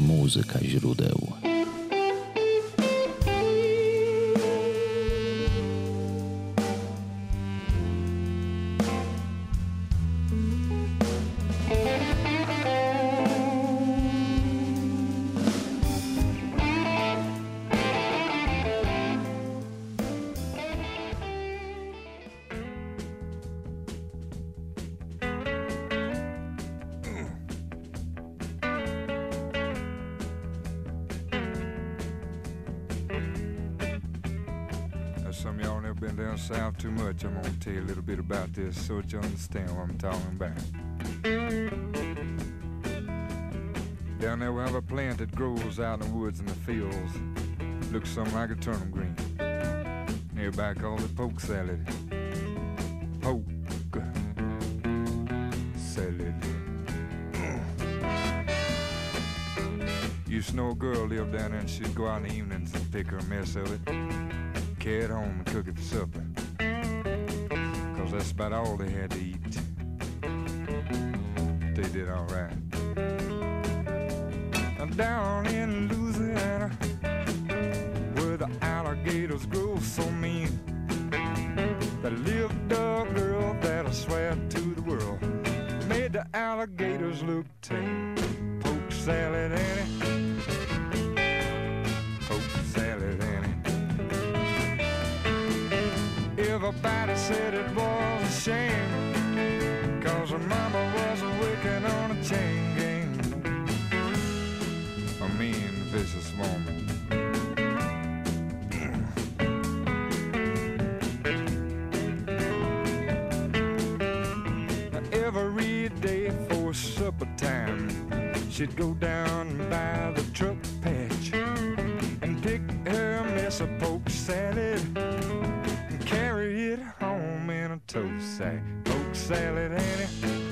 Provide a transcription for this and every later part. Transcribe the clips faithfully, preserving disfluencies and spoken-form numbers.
Muzyka źródeł. Some of y'all never been down south too much. I'm gonna tell you a little bit about this so that you understand what I'm talking about. Down there we have a plant that grows out in the woods and the fields. Looks something like a turnip green. Everybody calls it poke salad. Poke salad. Used to know a girl lived down there and she'd go out in the evenings and pick her a mess of it, carry it home and cook it for supper, 'cause that's about all they had to eat. They did all right. Down in Louisiana, where the alligators grow so mean, there lived a girl that I swear to the world made the alligators look tame. Poke salad, Annie. Poke salad, Annie. Everybody said it was a shame, 'cause her mama was working on a chain gang. A mean, vicious woman. Every day for supper time, she'd go down by the truck patch and pick her mess of poke salad and carry it home in a tow sack. Poke salad, Annie.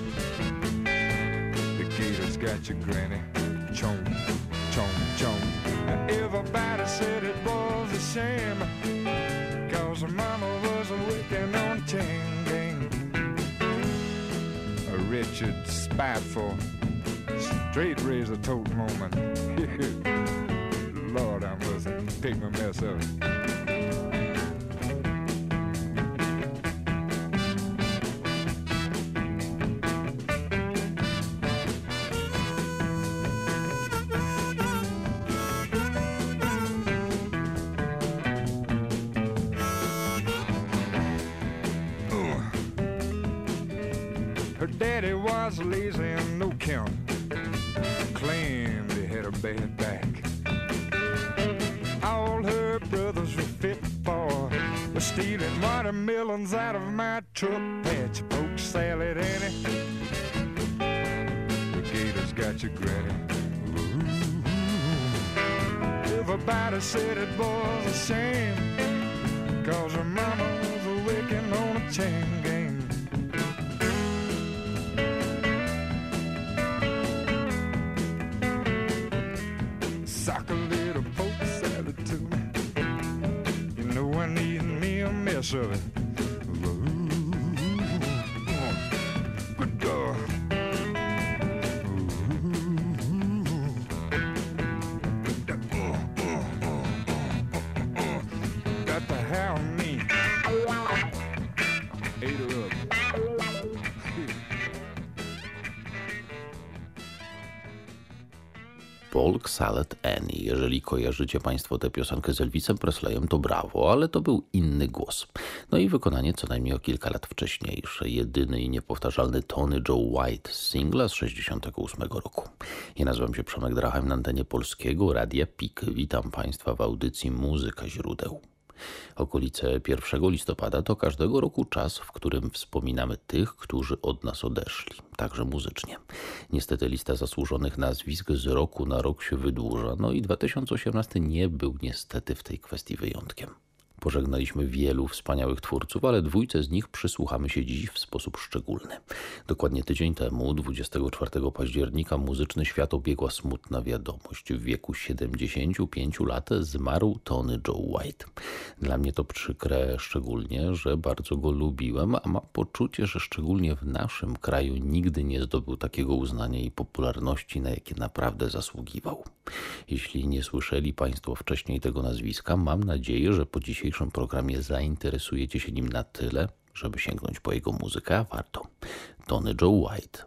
The gators got your granny. Chomp, chomp, chomp. Everybody said it was a shame, 'cause her mama was working on a chain gang. A wretched, spiteful, straight razor toting woman. Lord, I must pick my mess up. Her daddy was lazy and no count, claimed he had a bad back. All her brothers were fit for was stealing watermelons out of my truck patch. Poke salad, Annie. The gators got your granny. Ooh. Everybody said it was a shame, 'cause her mama was working on a chain gang. Sock a little poke salad to me. You know I need me a mess of it. Ooh, good God. Got to have me. Ate her up. Polk Salad Annie. Jeżeli kojarzycie Państwo tę piosenkę z Elvisem Presleyem, to brawo, ale to był inny głos. No i wykonanie co najmniej o kilka lat wcześniejsze. Jedyny i niepowtarzalny Tony Joe White z singla z sześćdziesiątego ósmego roku. Ja nazywam się Przemek Drachem, na antenie Polskiego Radia P I K. Witam Państwa w audycji Muzyka źródeł. Okolice pierwszego listopada to każdego roku czas, w którym wspominamy tych, którzy od nas odeszli, także muzycznie. Niestety lista zasłużonych nazwisk z roku na rok się wydłuża, no i dwa tysiące osiemnasty nie był niestety w tej kwestii wyjątkiem. Pożegnaliśmy wielu wspaniałych twórców, ale dwójce z nich przysłuchamy się dziś w sposób szczególny. Dokładnie tydzień temu, dwudziestego czwartego października, muzyczny świat obiegła smutna wiadomość. W wieku siedemdziesięciu pięciu lat zmarł Tony Joe White. Dla mnie to przykre szczególnie, że bardzo go lubiłem, a mam poczucie, że szczególnie w naszym kraju nigdy nie zdobył takiego uznania i popularności, na jakie naprawdę zasługiwał. Jeśli nie słyszeli Państwo wcześniej tego nazwiska, mam nadzieję, że po dzisiejszym programie zainteresujecie się nim na tyle, żeby sięgnąć po jego muzykę, a warto. Tony Joe White.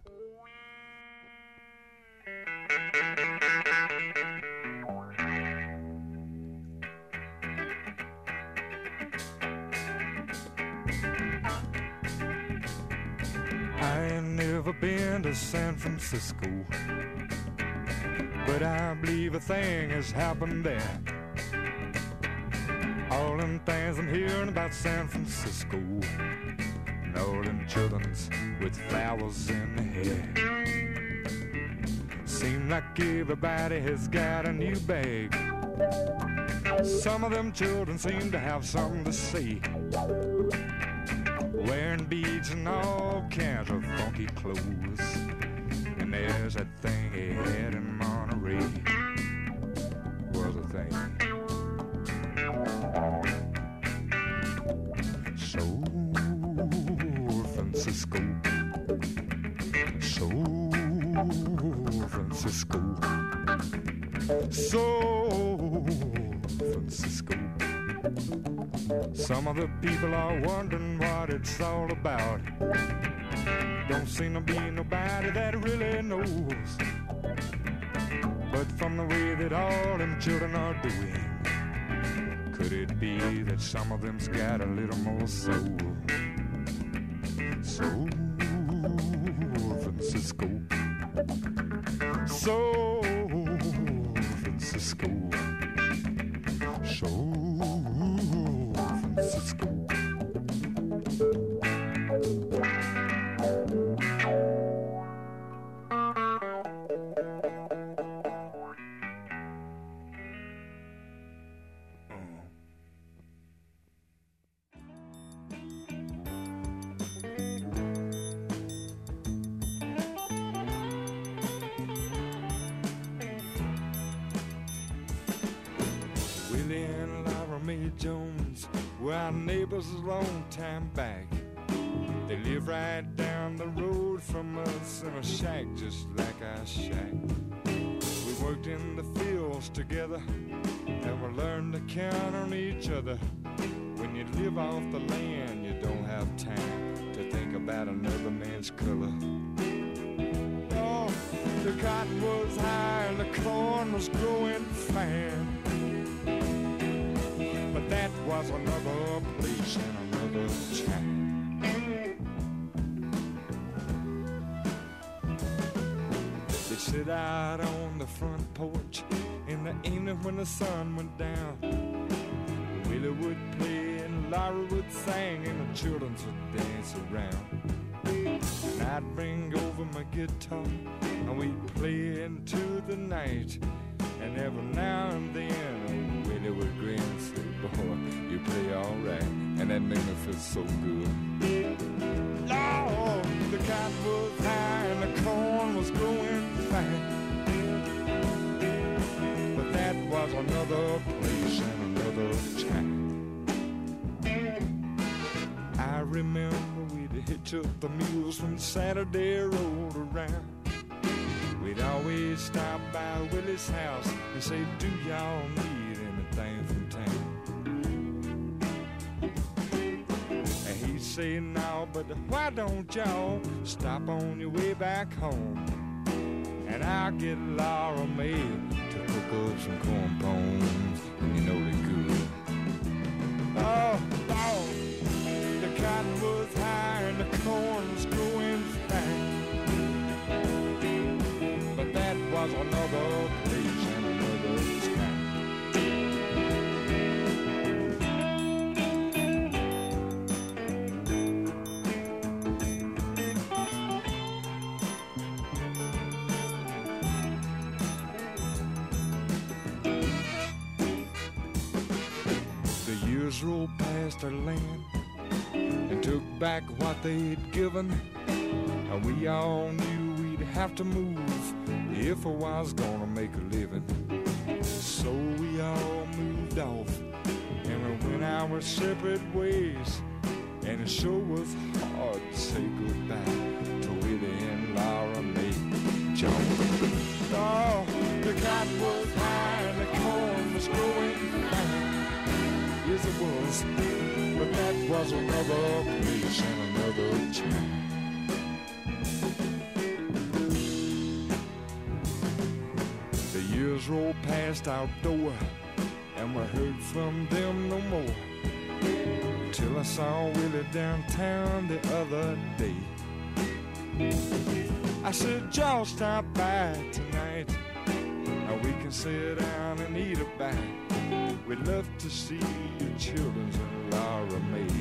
I ain't never been to San Francisco, but I believe a thing has happened there. All them things I'm hearing about San Francisco, and all them childrens with flowers in their hair. Seem like everybody has got a new bag. Some of them children seem to have something to say, wearing beads and all kinds of funky clothes. And there's that thing he had in Monterey, was a thing San Francisco, San Francisco, San Francisco. Some of the people are wondering what it's all about. Don't seem to be nobody that really knows. But from the way that all them children are doing, could it be that some of them's got a little more soul? San Francisco, San Francisco, San Francisco. Willie and Laura Mae Jones were our neighbors a long time back. They live right down the road from us in a shack just like our shack. We worked in the fields together and we learned to count on each other. When you live off the land, you don't have time to think about another man's color. Oh, the cotton was high and the corn was growing fine. But that was another place and another time. They'd sit out on the front porch in the evening when the sun went down. Willie would play and Laura would sing and the children would dance around. And I'd bring over my guitar and we'd play into the night. And every now and then Willie would grin and say, boy, you play all right. And that made me feel so good. Lord, the cotton was high and the corn was growing fine. But that was another place and another time. I remember we'd hitch up the mules when Saturday rolled around. We'd always stop by Willie's house and say, do y'all need anything from town? And he'd say, no, but why don't y'all stop on your way back home? And I'll get Laura Mae to cook up some corn pones, and you know they're good. Oh, oh, the cotton was high and the corn was growing fine. But that was another place and another time. years rolled past our land and took back what they'd given, and we all knew we'd have to move if I was gonna make a living. So we all moved off and we went our separate ways, and it sure was hard to say goodbye to Willie and Laura Mae Jones. Oh, the cotton was high and the corn was growing fine. Yes, it was, but that was another place and another time. The years rolled past our door and we heard from them no more, till I saw Willie downtown the other day. I said, y'all stop by tonight, and we can sit down and eat a bite. We'd love to see your children and Laura Mae.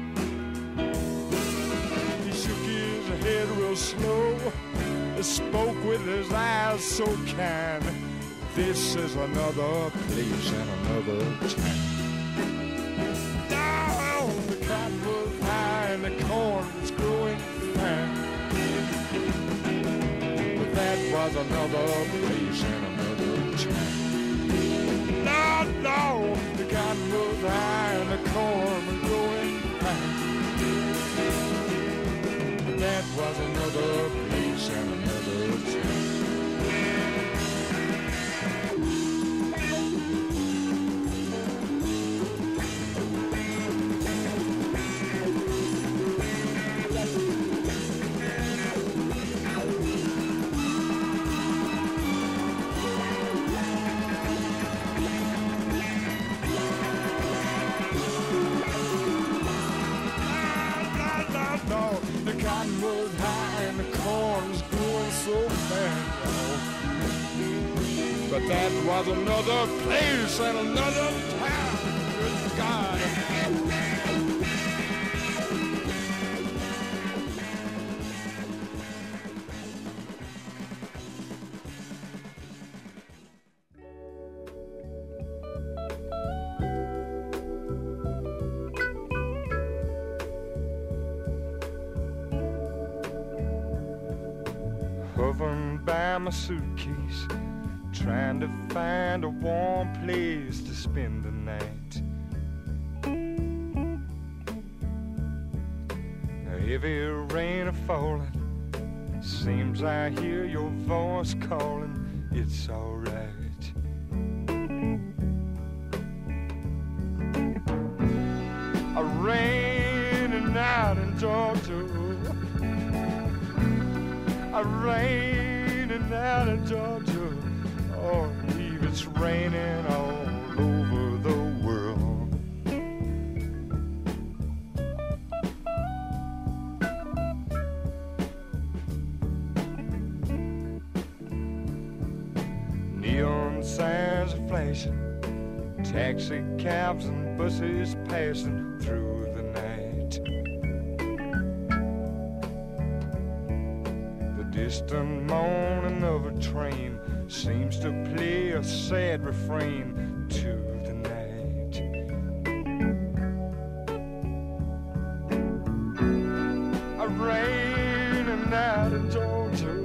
He shook his head real slow, spoke with his eyes so kind. This is another place and another time. Down the cotton was high and the corn was growing fine, but that was another place and another time. No, no, the cotton was high and the corn was growing fine, but that was another place and another time. The cotton was high and the corn was growing so fast, but that was another place and another time. Good God. Hovering by my suitcase, trying to find a warm place to spend the night. A heavy rain a falling, seems I hear your voice calling, it's alright. A raining night in Georgia, a raining out in Georgia, oh, I believe it's raining all over the world. Neon signs are flashing, taxi cabs and buses passing through the night. Distant moaning of a train seems to play a sad refrain to the night. A raining night in Georgia,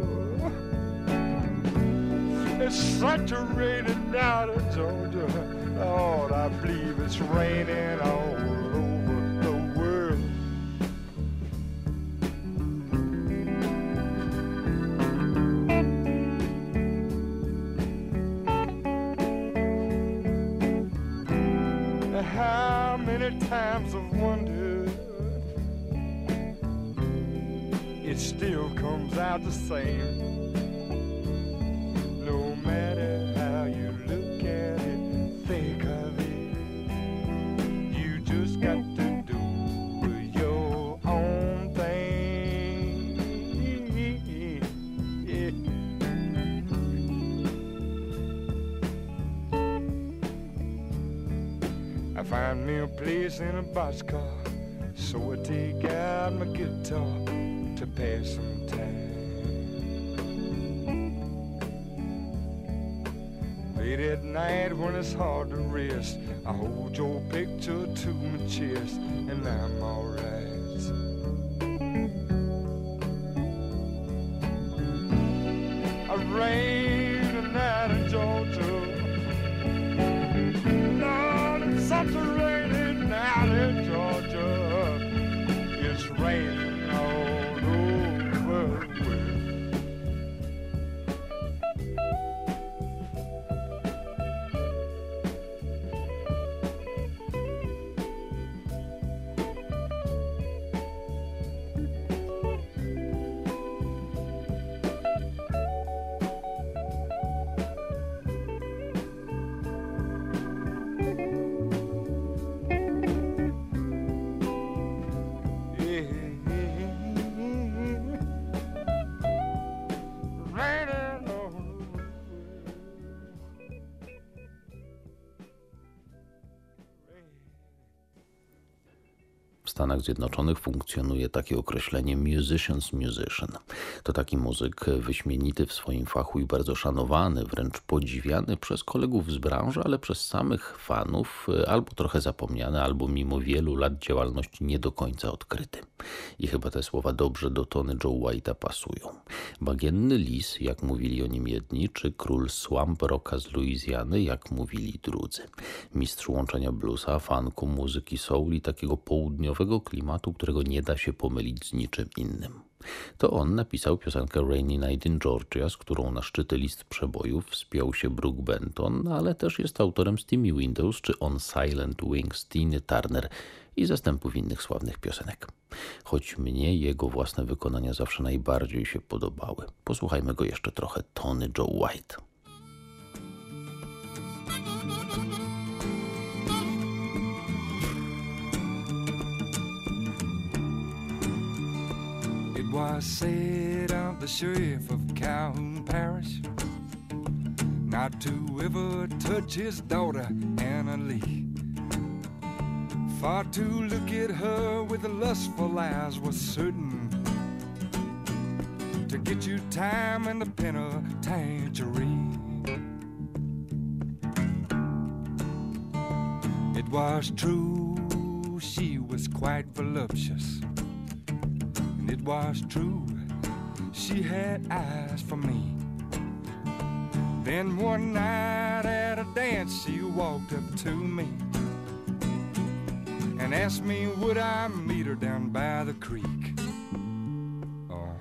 it's such a raining night in Georgia, Lord, I believe it's raining all over the world. How many times I've wondered, it still comes out the same. No matter how you look at it, think of it, you just got to do your own thing. Yeah. I find me a place in a boxcar, so I take out my guitar to pass some time. Late Late at night when it's hard to rest, I hold your picture to my chest, and I'm alright. I rain a night in Georgia. Lord, it's such a rainy night in Georgia. It's raining all over the world. W Stanach Zjednoczonych funkcjonuje takie określenie musician's musician. To taki muzyk wyśmienity w swoim fachu i bardzo szanowany, wręcz podziwiany przez kolegów z branży, ale przez samych fanów albo trochę zapomniany, albo mimo wielu lat działalności nie do końca odkryty. I chyba te słowa dobrze do Tony Joe White'a pasują. Bagienny lis, jak mówili o nim jedni, czy król swamp rocka z Luizjany, jak mówili drudzy. Mistrz łączenia bluesa, funku, muzyki soul i takiego południowego klimatu, którego nie da się pomylić z niczym innym. To on napisał piosenkę Rainy Night in Georgia, z którą na szczyty list przebojów wspiął się Brook Benton, ale też jest autorem Steamy Windows czy On Silent Wings Tina Turner i zastępów innych sławnych piosenek. Choć mnie jego własne wykonania zawsze najbardziej się podobały. Posłuchajmy go jeszcze trochę. Tony Joe White. It was said of the sheriff of Calhoun Parish not to ever touch his daughter Anna Lee. For to look at her with the lustful eyes was certain to get you time in the penitentiary. It was true, she was quite voluptuous. And it was true, she had eyes for me. Then one night at a dance, she walked up to me and asked me would I meet her down by the creek. Oh.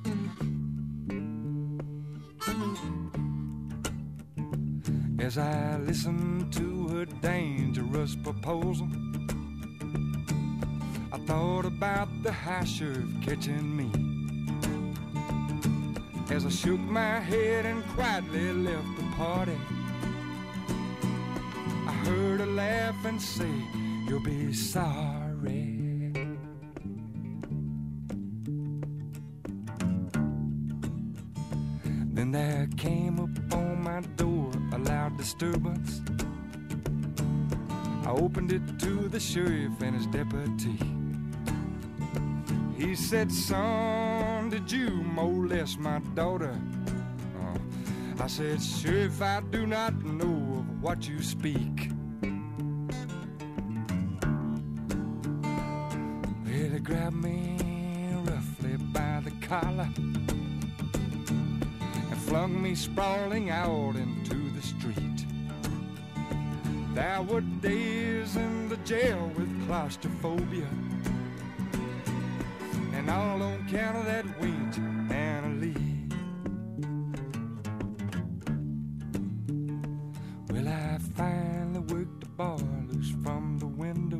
As I listened to her dangerous proposal, I thought about the high sheriff catching me. As I shook my head and quietly left the party, I heard her laugh and say, "You'll be sorry." Then there came upon my door a loud disturbance. I opened it to the sheriff and his deputy. He said, "Son, did you molest my daughter?" Uh, I said, "Sheriff, I do not know of what you speak." Well, he grabbed me roughly by the collar and flung me sprawling out into the street. There were days in the jail with claustrophobia, and all on account of that wench, Anna Lee. Well, I finally worked the bar loose from the window,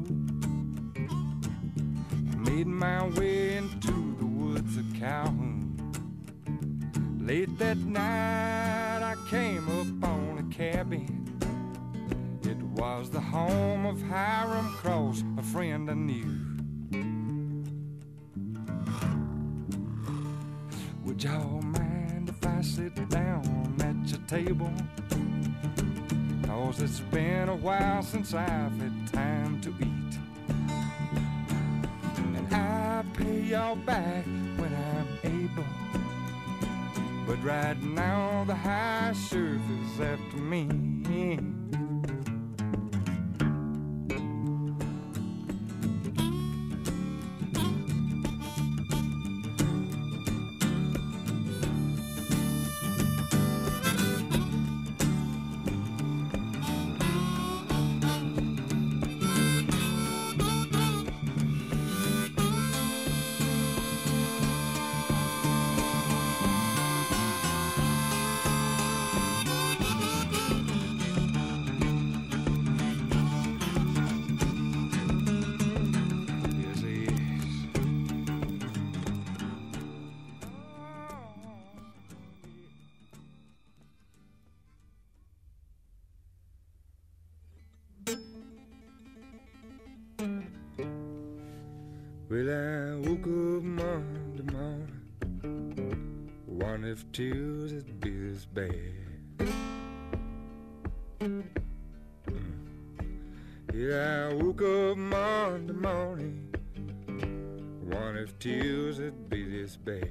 made my way into the woods of Calhoun. Late that night I came upon a cabin. It was the home of Hiram Cross, a friend I knew. Would y'all mind if I sit down at your table? 'Cause it's been a while since I've had time to eat, and I'll pay y'all back when I'm able. but right now the high surf is after me. Well, I woke up Monday morning, wonder if tears would be this bad. Mm. Yeah, I woke up Monday morning, wonder if tears would be this bad.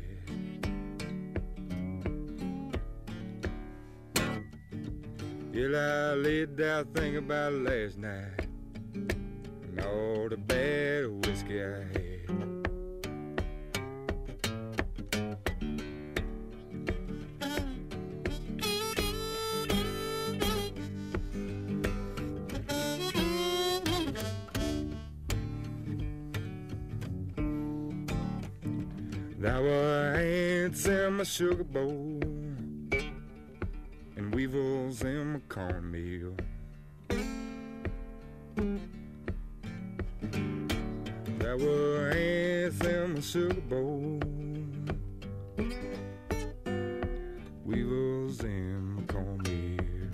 Yeah, I laid down thinking about last night and all the bad whiskey I had. There were ants in my sugar bowl and weevils in my cornmeal. There were ants in my sugar bowl, weevils in my cornmeal.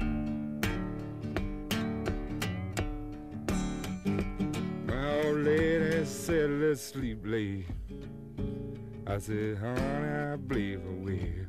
My old lady said, let's sleep late. I said, honey, I believe I will.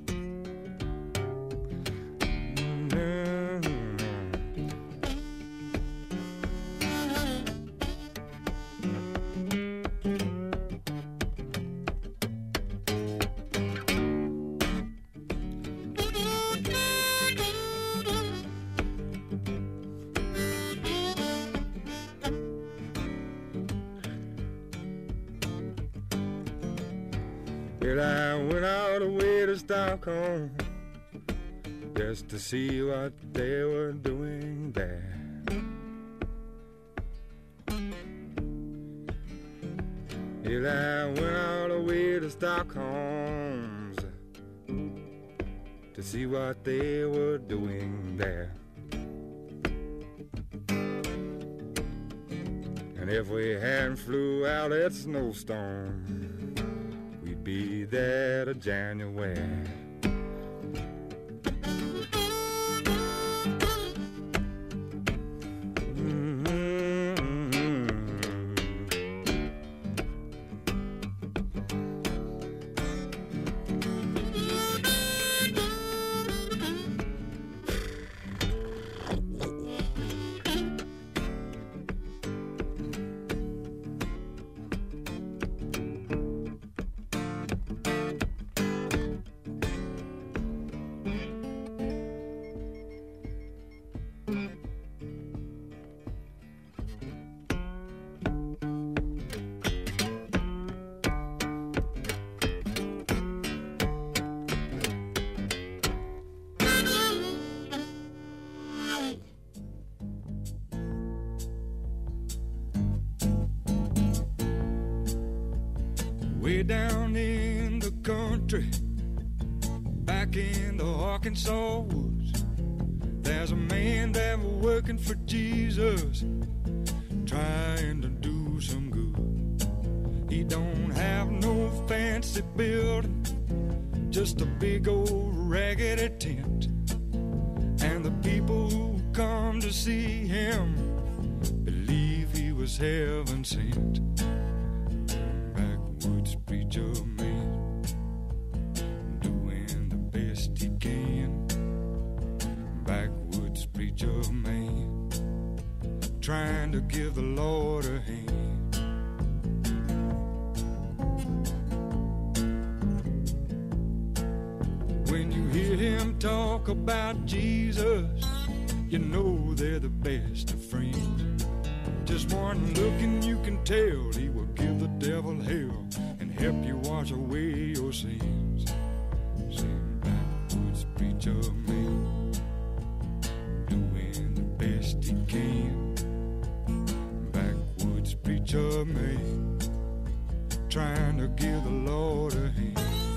Well, I went all the way to Stockholm just to see what they were doing there. Well, I went all the way to Stockholm to see what they were doing there. And if we hadn't flew out that snowstorm, be there to January. Way down in the country, back in the Arkansas woods, there's a man that was working for Jesus, trying to do some good. He don't have no fancy building, just a big old raggedy tent. And the people who come to see him believe he was heaven sent. Backwoods preacher man, doing the best he can. Backwoods preacher man, trying to give the Lord a hand. talk about Jesus, you know they're the best of friends. Just one look and you can tell he will give the devil hell and help you wash away your sins. Sing backwoods preacher man, doing the best he can. Backwoods preacher man, trying to give the Lord a hand.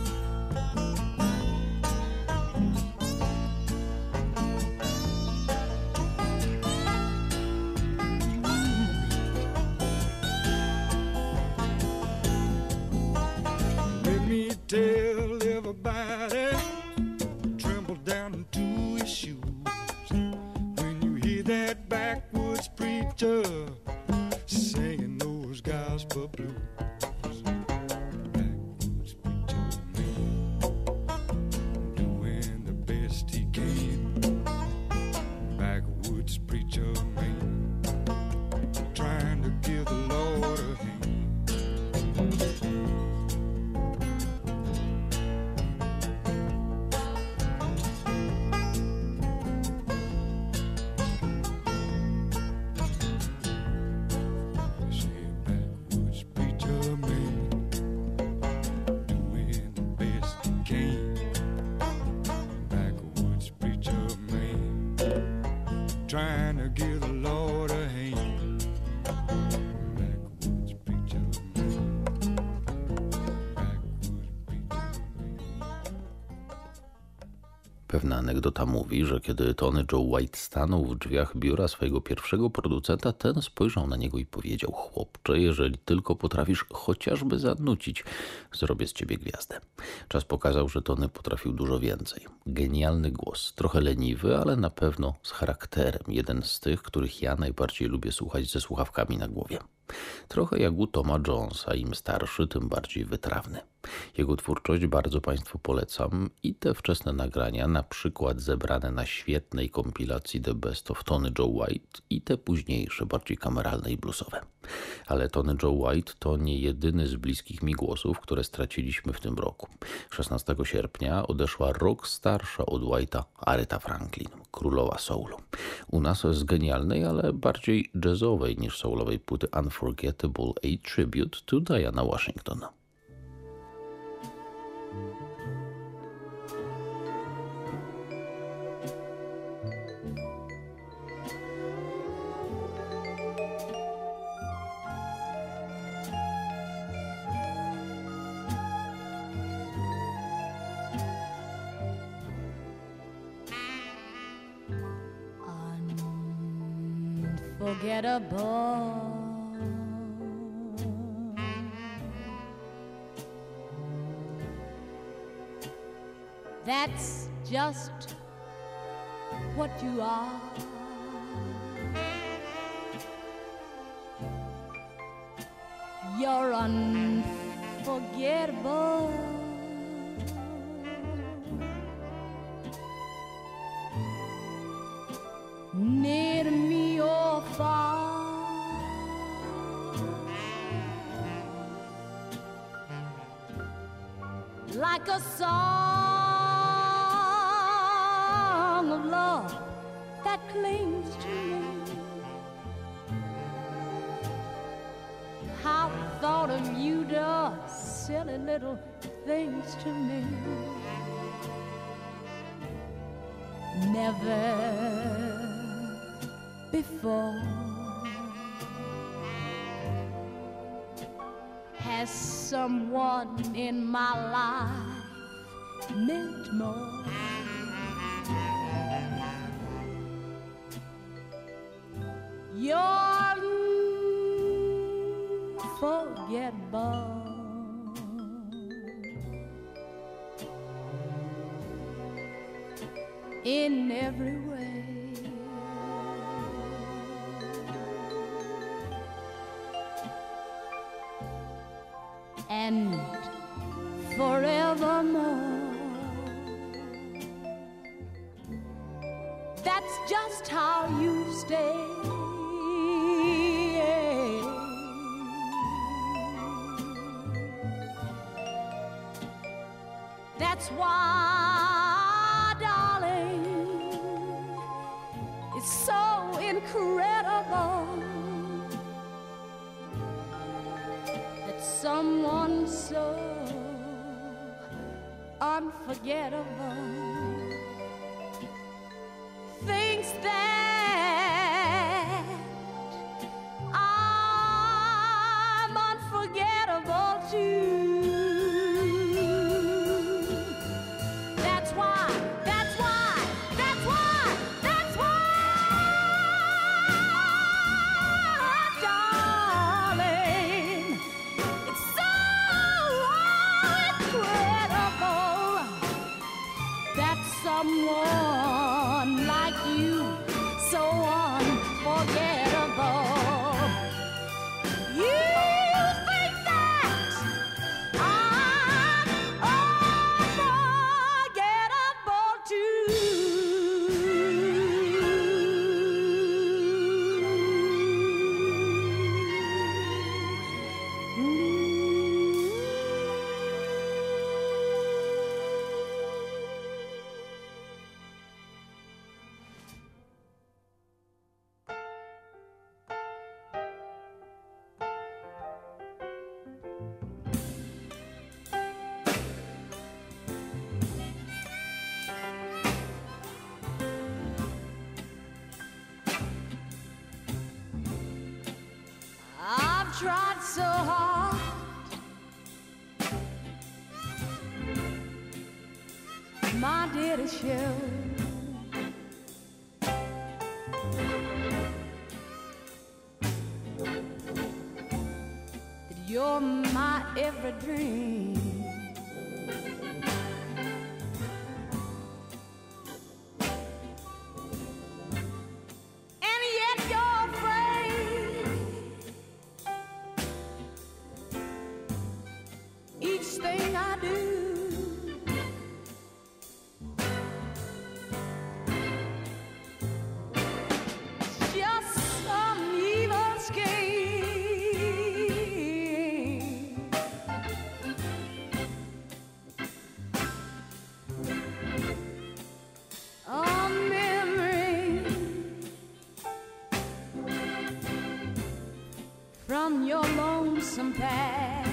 Tell everybody, tremble down into his shoes when you hear that backwoods preacher singing those gospel blues. Backwoods preacher man, doing the best he can. Backwoods preacher man, trying to give the Lord a hand. Trying to give the Lord a hand. Backwoods preacher man. Backwoods preacher man. Pewna anegdota mówi, że kiedy Tony Joe White stanął w drzwiach biura swojego pierwszego producenta, ten spojrzał na niego i powiedział: chłopcze, jeżeli tylko potrafisz chociażby zanucić, zrobię z ciebie gwiazdę. Czas pokazał, że Tony potrafił dużo więcej. Genialny głos, trochę leniwy, ale na pewno z charakterem. Jeden z tych, których ja najbardziej lubię słuchać ze słuchawkami na głowie. Trochę jak u Toma Jonesa, im starszy, tym bardziej wytrawny. Jego twórczość bardzo Państwu polecam i te wczesne nagrania, na przykład zebrane na świetnej kompilacji The Best of Tony Joe White i te późniejsze, bardziej kameralne i bluesowe. Ale Tony Joe White to nie jedyny z bliskich mi głosów, które straciliśmy w tym roku. szesnastego sierpnia odeszła rok starsza od White'a Aretha Franklin, królowa soulu. U nas z genialnej, ale bardziej jazzowej niż soulowej płyty Unforgettable, a Tribute to Diana Washington. Unforgettable. That's just what you are. You're unforgettable. Near me or far, like a song of love that clings to me. How thought of you does silly little things to me. Never before has someone in my life meant more. You're unforgettable. In every way. And forevermore. That's just how you stay. That's why, darling, so incredible that someone so unforgettable thinks that I'm unforgettable too. That's why, that's why, that's why, that's why, darling, it's so incredible that someone like you, so unforgettable. You think that I'm unforgettable too. I've tried so hard my dear to show that you're my every dream. And yet you're afraid each thing I do is just some evil scheme. A memory from your lonesome past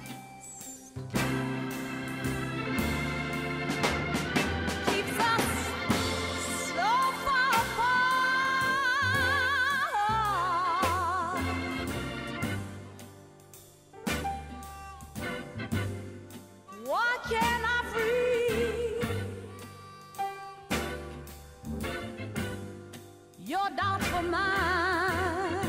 keeps us so far apart. Why can't I free your doubtful mind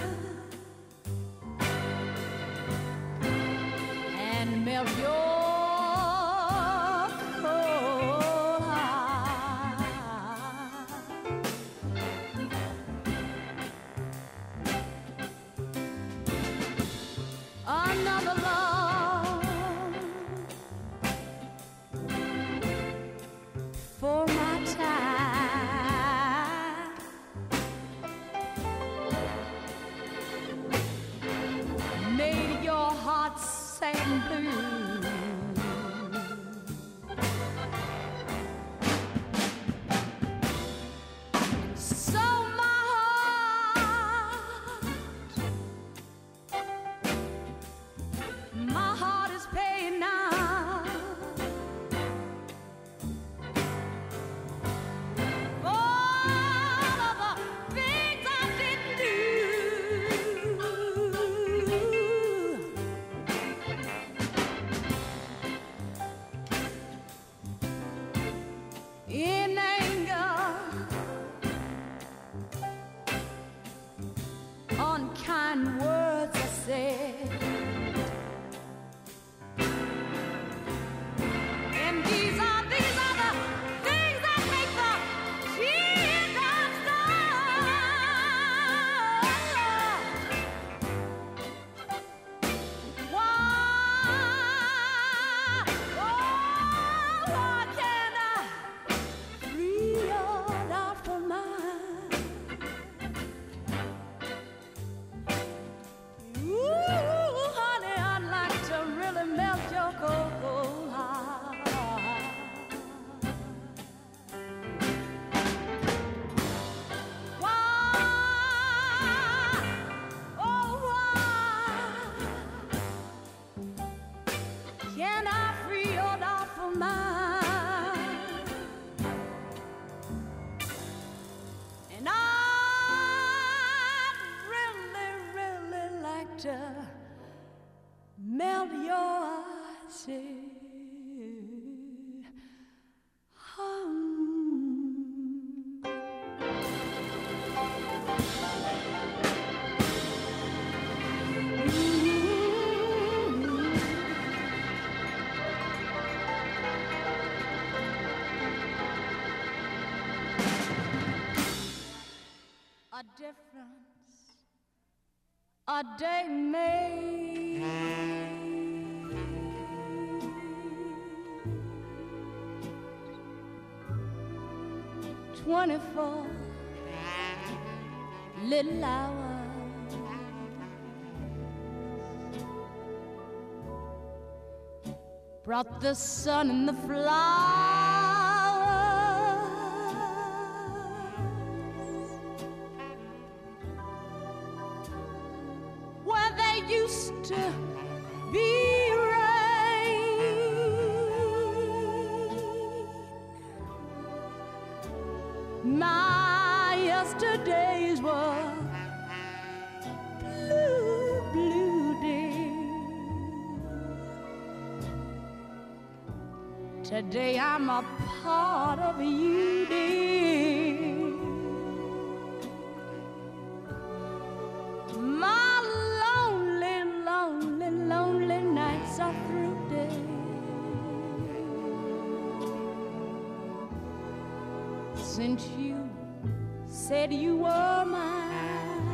and melt your cold heart? Another love for my time. I free your doubtful mind. And I'd really, really like to melt your ice. A difference a day made. Twenty-four little hours brought the sun and the flowers, where they used to be rain. My yesterdays were blue, blue days. Today I'm a part of you, dear. My lonely, lonely, lonely nights are through, dear. Since you said you were mine,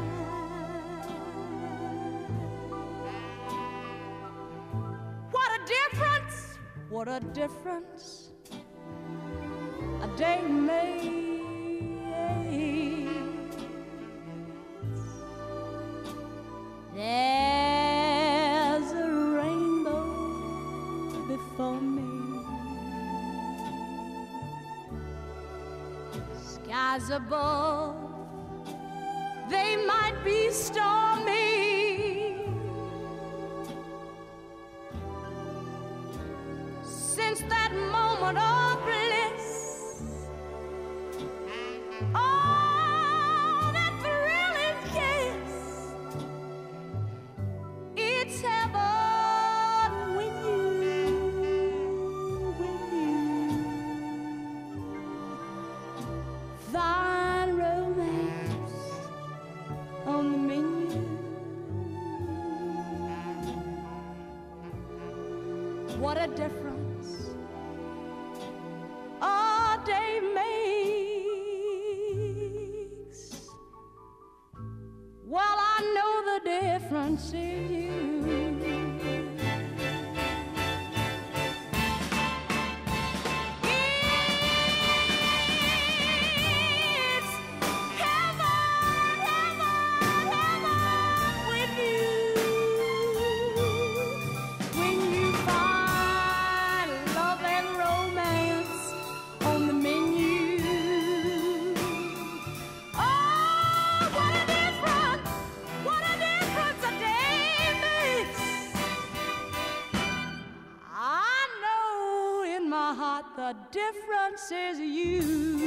what a difference, what a difference a day makes. There's a rainbow before me, skies above, they might be stormy. Since that moment of bliss, oh, that thrilling kiss, it's heaven when you, when you find romance on the menu. What a difference a day makes. Well, I know the difference is you. It's heaven, heaven, heaven with you. When you find love and romance on the menu. Oh, what a difference, what a difference a day makes. I know in my heart the difference is you.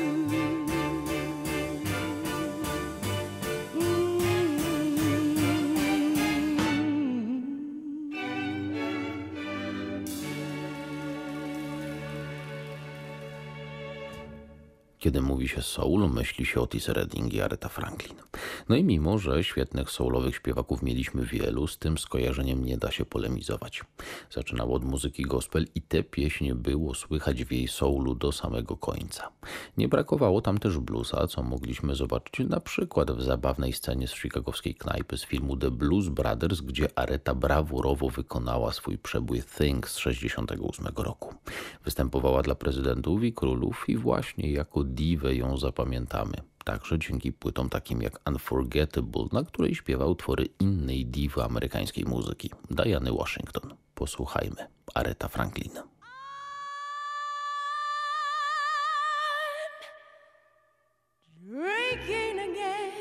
Kiedy mówi się soul, myśli się Otis Redding i Aretha Franklin. No i mimo, że świetnych soulowych śpiewaków mieliśmy wielu, z tym skojarzeniem nie da się polemizować. Zaczynało od muzyki gospel i tę pieśń było słychać w jej soulu do samego końca. Nie brakowało tam też bluesa, co mogliśmy zobaczyć na przykład w zabawnej scenie z chicagowskiej knajpy z filmu The Blues Brothers, gdzie Aretha brawurowo wykonała swój przebój Thing z sześćdziesiątego ósmego roku. Występowała dla prezydentów i królów i właśnie jako diwę ją zapamiętamy. Także dzięki płytom takim jak Unforgettable, na której śpiewa utwory innej diwy amerykańskiej muzyki, Diany Washington. Posłuchajmy. Aretha Franklin. Drinking again,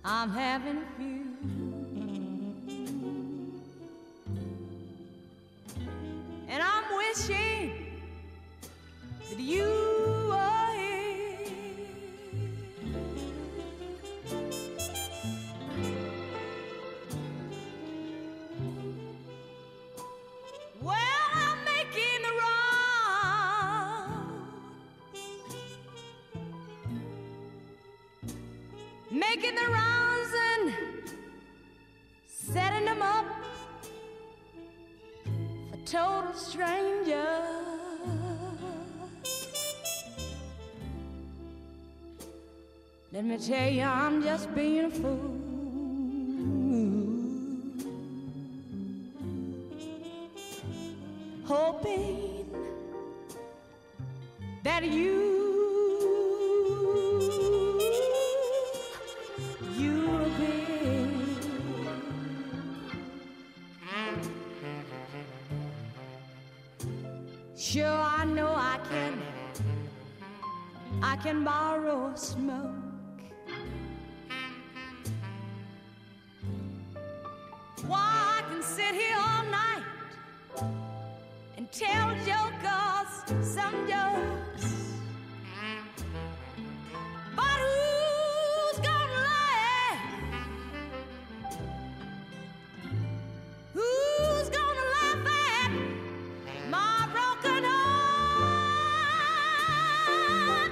I'm having a few. And I'm wishing that you were here. Well, I'm making the round, making the rounds and setting them up for total strangers. Let me tell you, I'm just being a fool, hoping that you, you'll agree. Sure, I know I can, I can borrow a smoke. Why, I can sit here all night and tell jokers some jokes. But who's gonna laugh? Who's gonna laugh at my broken heart?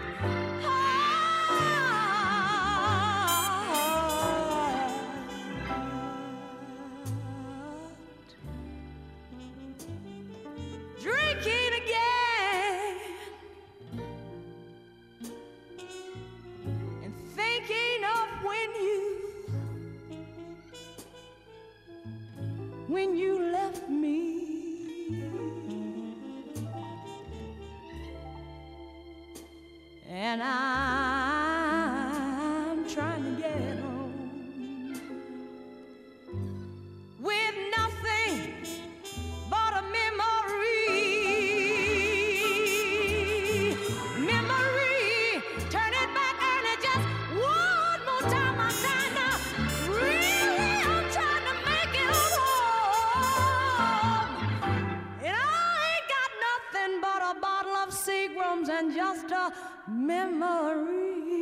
Drinking again and thinking of when you, when you left me. And I'm trying to get home with nothing but a memory. Memory, turn it back and it just one more time. I'm trying to, really, I'm trying to make it home. And I ain't got nothing but a bottle of Seagram's and just a memory.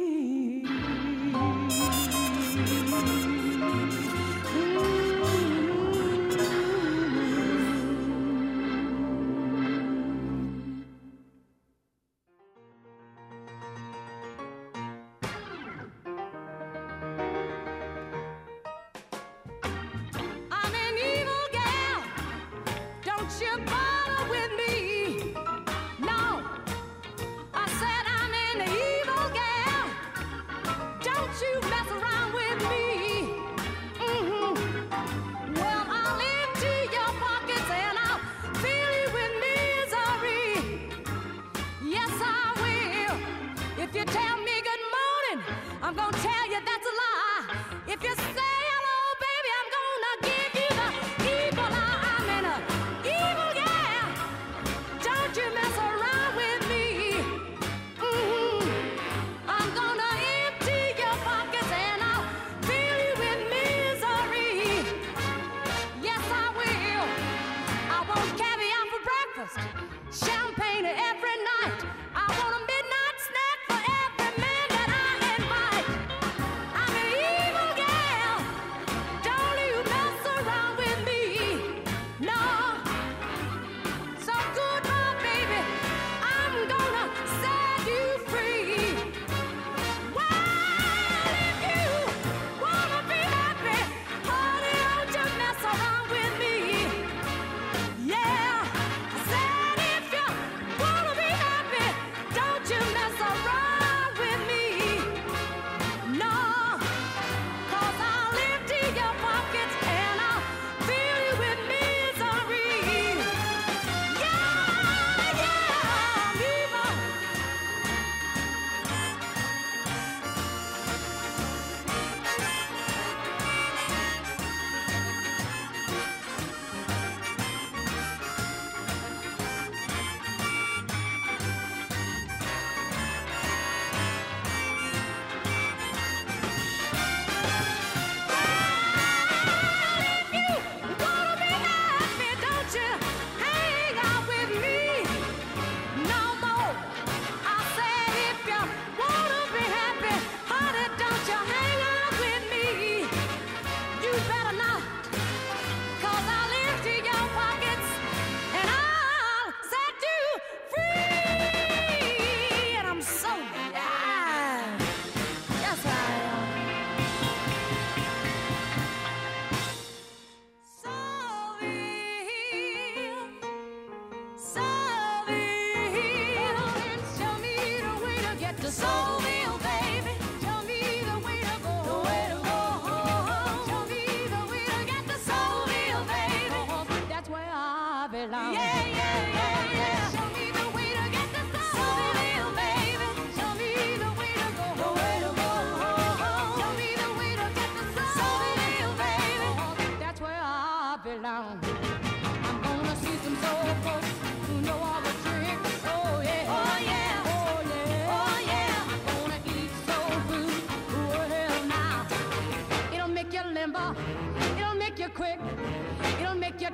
I'm an evil gal, don't you bother with me. No, I said I'm an evil gal, don't you mess around with me. Mhm. Well, I'll empty your pockets and I'll fill you with misery. Yes, I will. If you tell me good morning, I'm gonna tell you that's a lie. If you say hello, baby, I'm gonna give you the evil eye. I'm an evil gal, don't you mess around with me. Mhm. I'm gonna empty your pockets and I'll fill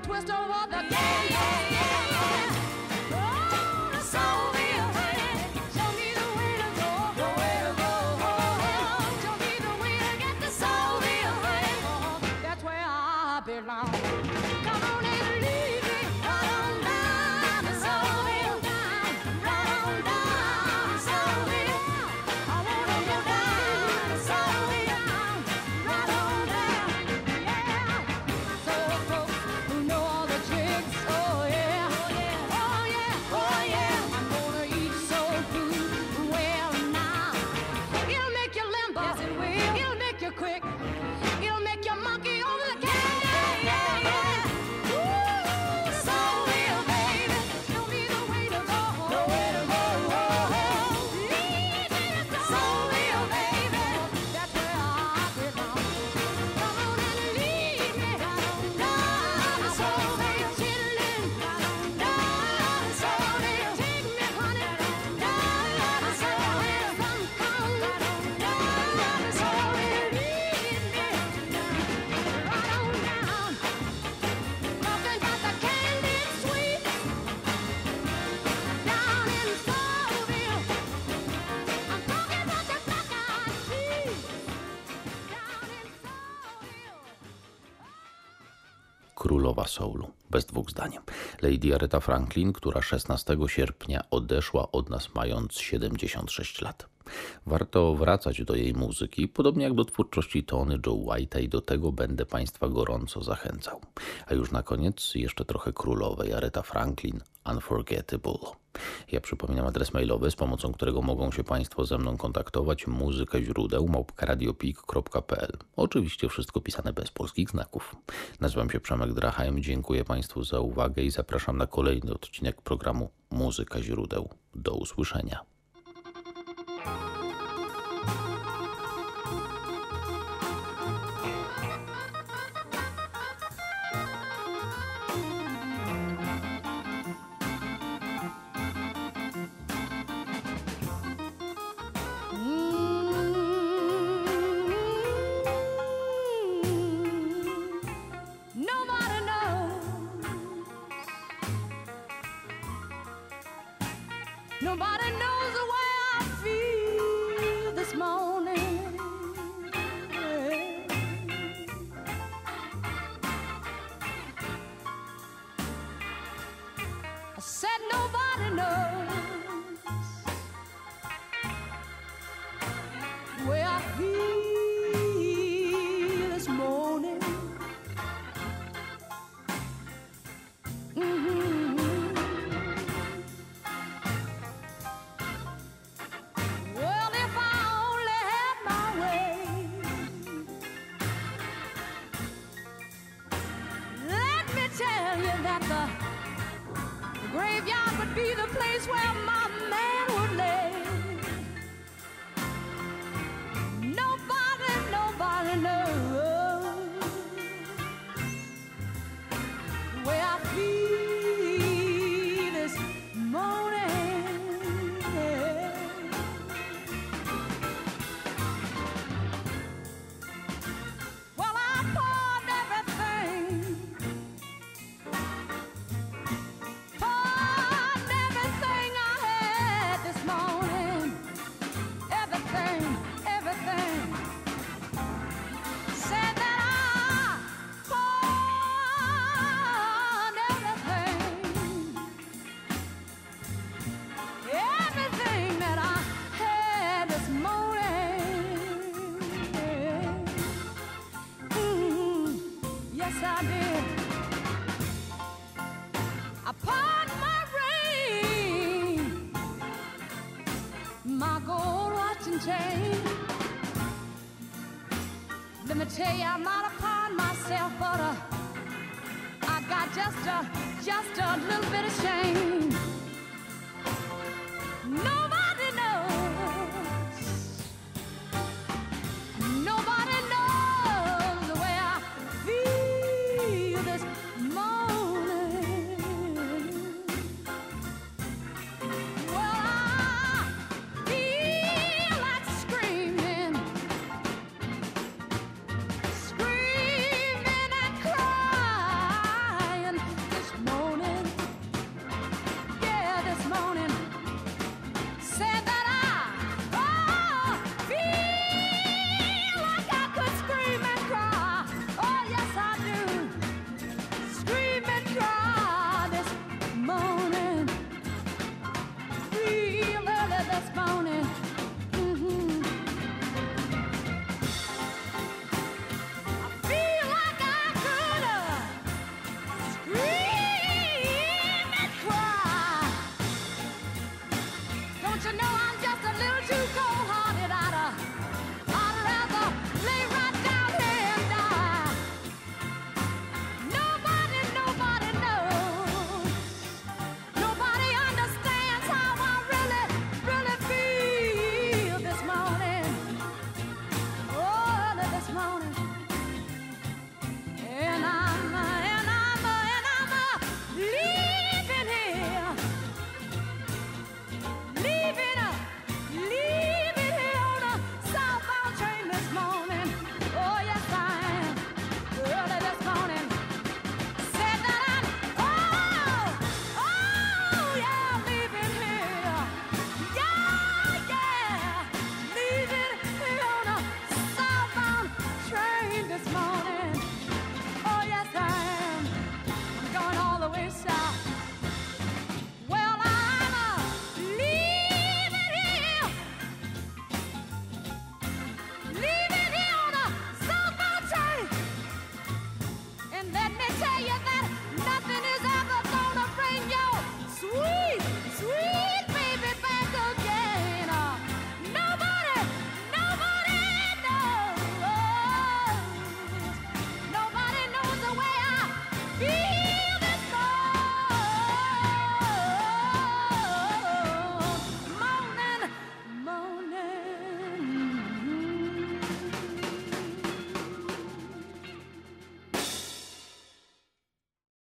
twist over the yeah, yeah, yeah, yeah. Oh, the Soulville, show me the way to go, the way to go. Oh, show me the way to get to Soulville, oh, that's where I belong. Come on and lead me right on down to Soulville, right on down to Soulville. I wanna go down to Soulville, right on down, yeah. Soul folks who know all the tricks, oh yeah, oh yeah, oh yeah. I'm gonna eat soul food, well now. It'll make you limber, yes it will. It'll make you quick, it'll make you monkey over the cat. Yeah, yeah, yeah. Ooh, Soulville, baby, show me the way to go, the way to go. Lead me to Soulville, baby, that's where I belong. Come on and lead me down to Soulville, chillin', down to Soulville. Take me, honey, down to Soulville. Come, come, down to Soulville. Lead me right on down. Talking about the candied sweets down in Soulville. I'm talking about the black-eyed peas down in Soulville. Królowa soulu, bez dwóch zdań. Lady Aretha Franklin, która szesnastego sierpnia odeszła od nas mając siedemdziesiąt sześć lat. Warto wracać do jej muzyki, podobnie jak do twórczości Tony Joe White'a i do tego będę Państwa gorąco zachęcał. A już na koniec jeszcze trochę królowej Aretha Franklin, Unforgettable. Ja przypominam adres mailowy, z pomocą którego mogą się Państwo ze mną kontaktować, muzyka źródeł małpka radiopik kropka p l. Oczywiście wszystko pisane bez polskich znaków. Nazywam się Przemek Drachheim, dziękuję Państwu za uwagę i zapraszam na kolejny odcinek programu Muzyka źródeł. Do usłyszenia. Nobody knows. Nobody knows the way I feel this morning. I said nobody knows the way I feel this morning. Mhm. Well, if I only had my way, let me tell you that the, the graveyard would be the place where my man would lay. Nobody, nobody knows the way I feel this morning. Well, I poured everything, poured everything I had this morning. Everything, everything. Said that I poured everything, everything that I had this morning. Mm, yes, I did. I poured my ring, my gold watch and chain. Let me tell you, I might have pawned myself, but uh, I got just a, just a little bit of shame. No